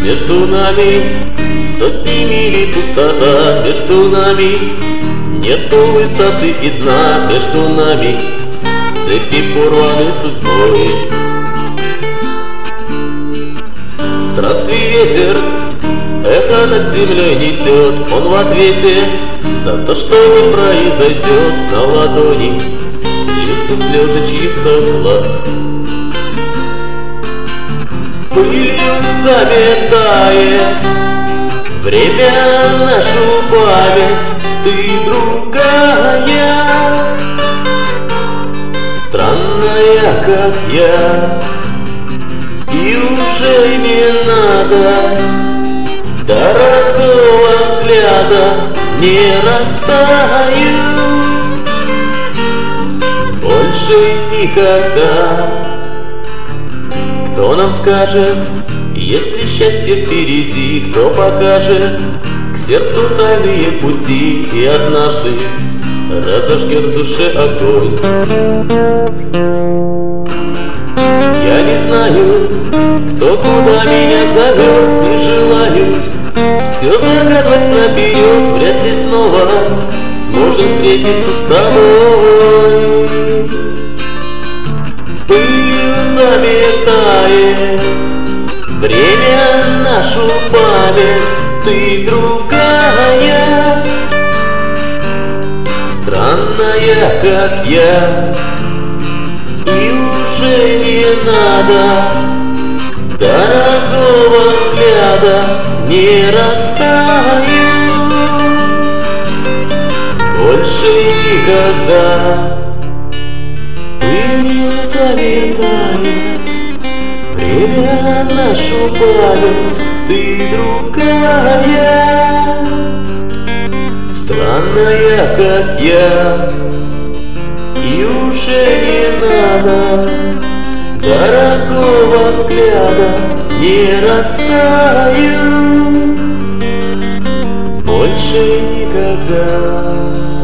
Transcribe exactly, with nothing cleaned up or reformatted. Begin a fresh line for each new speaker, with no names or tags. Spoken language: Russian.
Между нами сотни миль пустота, между нами нету высоты и дна, между нами цепи порваны судьбой. Странствий ветер эхо над землей несет, он в ответе за то, что не произойдет. На ладони льются слезы чьих-то глаз. Пылью заметает время нашу память, ты другая, странная, как я, и уже не надо дорогого взгляда, не растаю больше никогда. Кто нам скажет, есть ли счастье впереди? Кто покажет к сердцу тайные пути и однажды разожгет в душе огонь? Я не знаю, кто куда меня зовет, не желаю все загадывать наперед. Вряд ли снова сможем встретиться с тобой. Пылью заметает время нашу память, ты другая, странная, как я, и уже не надо дорогого взгляда, не растаю больше никогда. Пылью заметает время нашу память, ты другая, странная, как я, и уже не надо дорогого взгляда, не растаю больше никогда.